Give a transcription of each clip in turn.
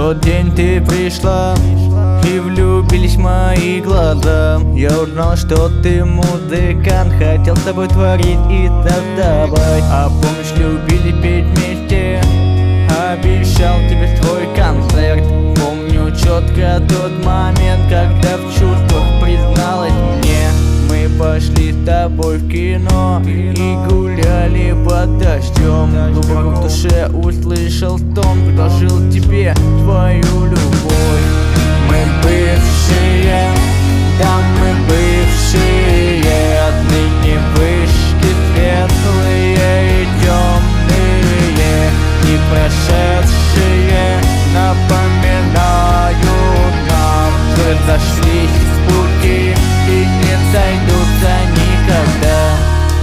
тот день ты пришла, и влюбились мои глаза. Я узнал, что ты музыкант, хотел с тобой творить и создавать. А помнишь, любили петь вместе, обещал тебе свой концерт. Помню четко тот момент, когда в чувствах призналась мне. Мы пошли с тобой в кино и гуляли под дождем. Глубоко в душе услышал стон, предложил тебе свою любовь. Мы бывшие, да мы бывшие, отныне вышки светлые и темные, и прошедшие напоминают нам, что разошлись с пути и не сойдутся никогда.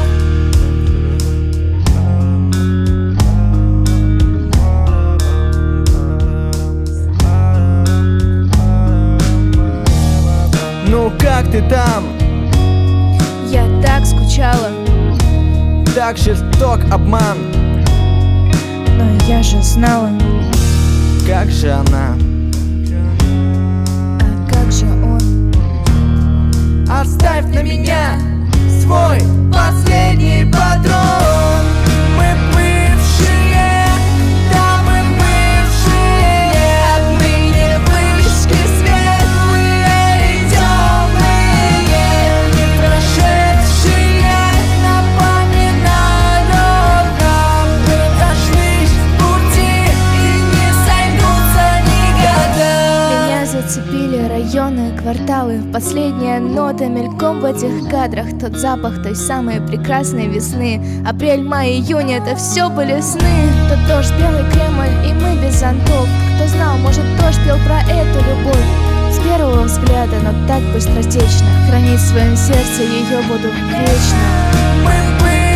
Ну как ты там? Я так скучала, Так жесток обман. но я же знала. Как же она? А как же он? Оставь на меня свой последний патрон. Мы бывшие, да мы бывшие, отныне вышки светлые и темные, не прошедшие напоминают нам, мы разошлись в пути и не сойдутся никогда. Меня зацепили районы, кварталы. Последняя нота мельком в этих кадрах. Тот запах той самой прекрасной весны. Апрель, май, июнь — это все были сны. Тот дождь, белый Кремль и мы без зонтов. Кто знал, может, дождь пел про эту любовь. С первого взгляда, но так быстротечно. Хранить в своем сердце ее буду вечно. Мы были